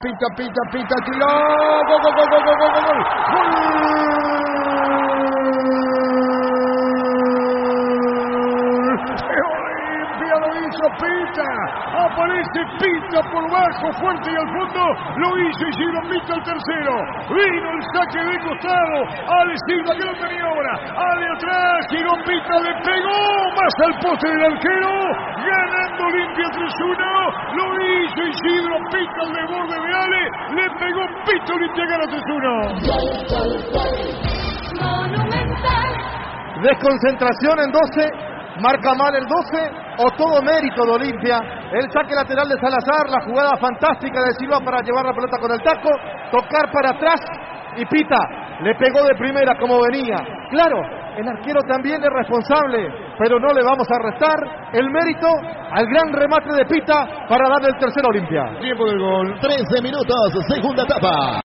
Pita, tiró. Gol. Olimpia lo hizo Pita. Aparece Pita por bajo, fuerte y al fondo. Lo hizo Isidro Pita el tercero. Vino el saque de costado. Ale Silva que lo tenía ahora. Ale atrás. Giró Pita, le pegó más al poste del arquero. Ganando Olimpia 3-1. Lo hizo Isidro Pita al desborde de Ale. Le pegó Pita, Olimpia gana 3-1. Desconcentración en 12. Marca mal el 12 o todo mérito de Olimpia. El saque lateral de Salazar, la jugada fantástica de Silva para llevar la pelota con el taco, tocar para atrás y Pita le pegó de primera como venía. Claro, el arquero también es responsable, pero no le vamos a restar el mérito al gran remate de Pita para darle el tercero a Olimpia. Tiempo del gol. 13 minutos, segunda etapa.